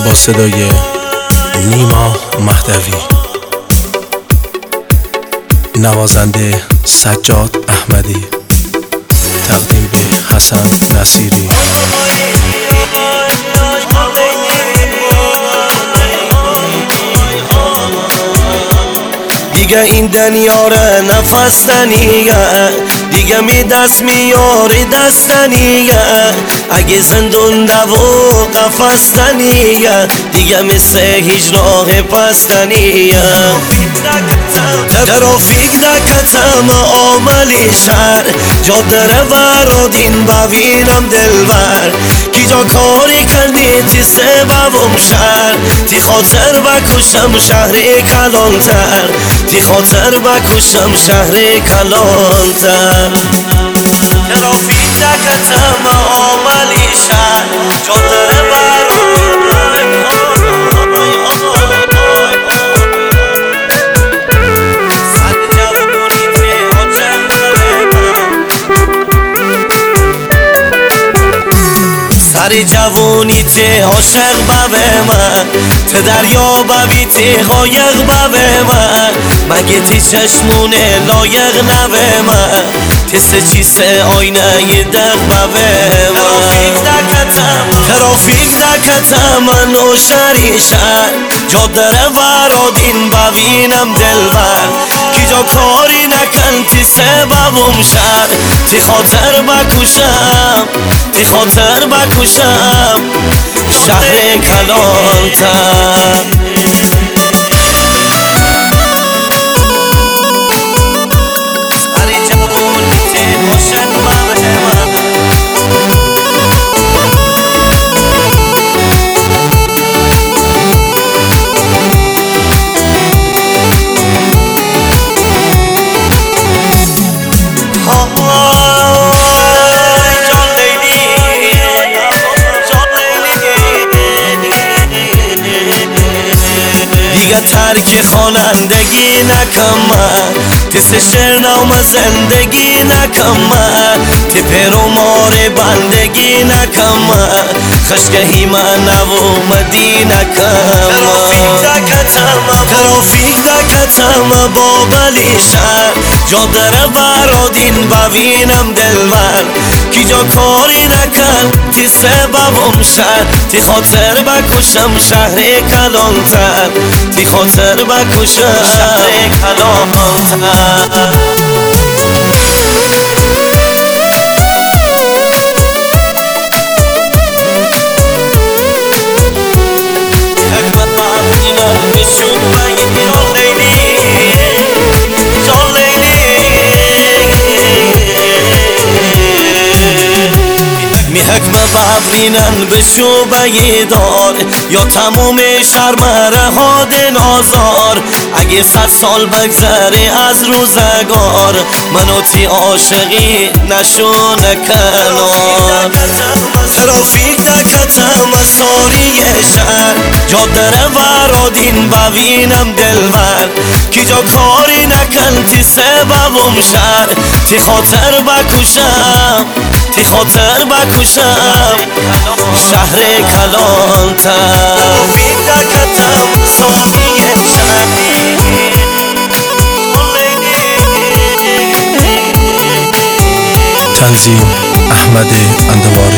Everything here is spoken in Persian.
با صدای نیما مهدوی، نوازنده سجاد احمدی، تقدیم به حسن نصیری. دیگه این دنیاره نفستنیه، دیگه می دست میاری دستنیه، اگه زندون دو قفستنیه، دیگه مثل هیچ راه پستنیه. ترافیک دکتم آملی شهر، جاده رو دین ببینم دلبر، کی جا کاری کردی تی سببم شهر، تی خاطر بکشم شهر کلانتر، تی خاطر بکشم شهر کلانتر. ترافیک دکتم آملی شهر، جاده رو سر جوونی تی عاشق به من، ته دریا ببی تی قایق به من، مگه تی چشمونه لایق نبه من، تی سه چیسه آینه یه دق به من. ترافیک دکتم من و شریشن، جاده ورادین ببینم دلبر، کی جا کاری نکن تی سببم شد، تی خاطر بکشم، تی خاطر بکشم شهر کلانتر. دیگه ترک خوانندگی نکم من، تس شعرنامه زندگی نکم من، تی پیرو مار بندگی نکم من، خشگهی من اومدی نکم من. ترافیک دکتم با بلیشن، جاده برادین ببینم دلبر، کی جا کاری نکن تی سببم شد، تی خاطر بکشم شهر کلانتر، تی خاطر بکشم شهر کلانتر. حکمه ببرینن بشو بیدار، یا تموم شرمره ها نازار، اگه 100 سال بگذره از روزگار، منو تی عاشقی نشو نکنار. ترافیک دکتم ساری شهر، جاده ورادین ببینم دلبر، کی جا کاری نکن تی سببم شهر، تی خاطر بکشم، تی خاطر بکشم شهر کلانتر. ترافیک دکتم ساری شهر، تنظیم احمد اندوار.